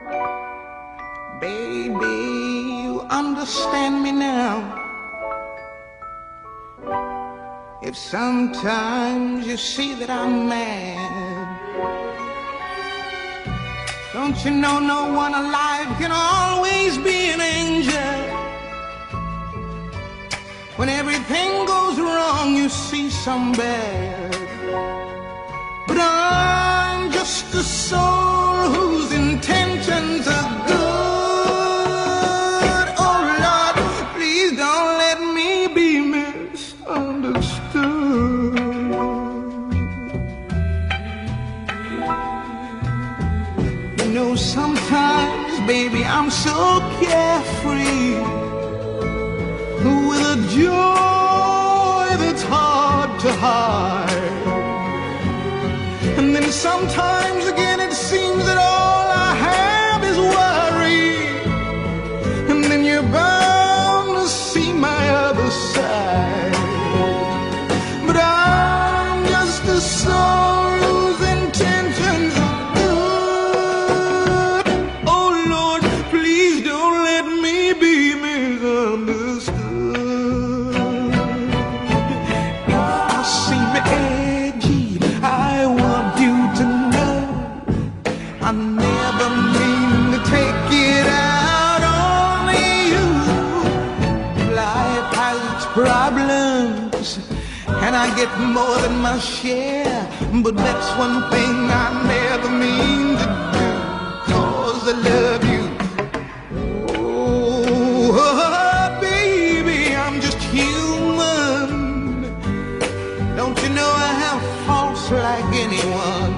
Baby, you understand me now. If sometimes you see that I'm mad, don't you know no one alive can always be an angel? When everything goes wrong, you see some bad. But I'm just a soul whose intentions are good. Oh Lord, please don't let me be misunderstood. You know, sometimes, baby, I'm so carefree, with a joy that's hard to hide. And then sometimes again it seems that all I have is worry. And then you're bound to see my other side. But I'm just a soul whose intentions are good. Oh Lord, please don't let me be misunderstood. I never mean to take it out on you. Life has its problems, and I get more than my share. But that's one thing I never mean to do, 'cause I love you. Oh, baby, I'm just human. Don't you know I have faults like anyone?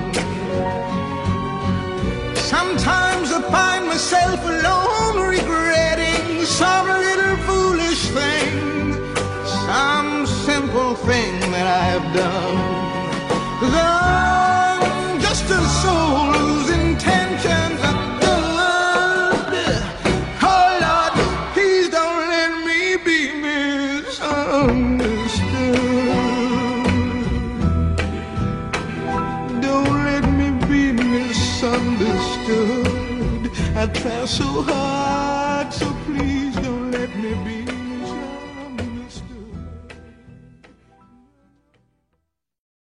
Sometimes I find myself alone, regretting some little foolish thing, some simple thing that I've done. 'Cause I'm just a soul whose intentions are good. Oh Lord, please don't let me be misunderstood. Don't let me be misunderstood. I try so hard, so please.